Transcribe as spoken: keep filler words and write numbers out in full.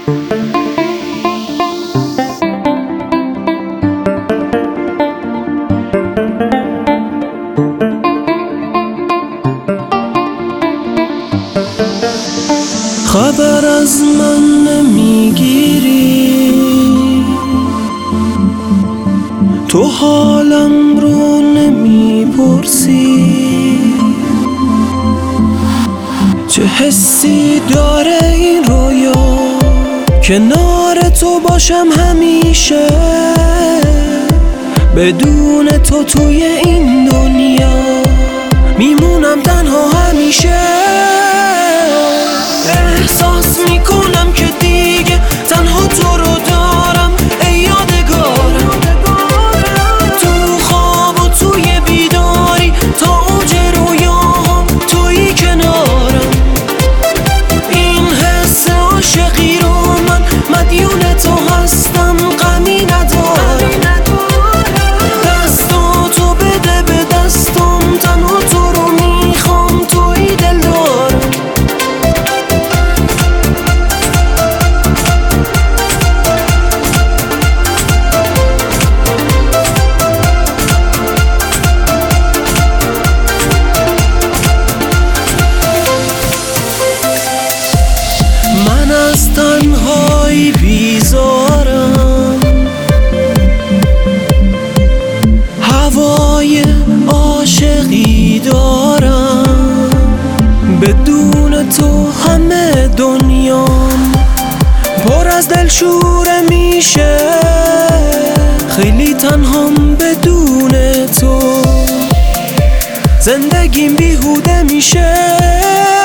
خبر از من نمیگیری، تو حالم رو نمیپرسی، چه حسی داره این رویا کنار تو باشم همیشه، بدون تو توی این دنیا میمونم تنها همیشه. احساس میکنم که دیگه تنها تو رو دارم ای یادگارم، تو خواب و توی بیداری تا اوج رویاهم توی کنارم. این حس عاشقی رو من مدیون تو هستم، غمی ندارم. دستاتو بده به دستم، تنها تو رو میخوام توی دل دارم. من از تنهایی بیزارم، هوای عاشقی دارم، بدون تو همه دنیام پر از دلشوره میشه، خیلی تنهام بدون تو، زندگیم بیهوده میشه.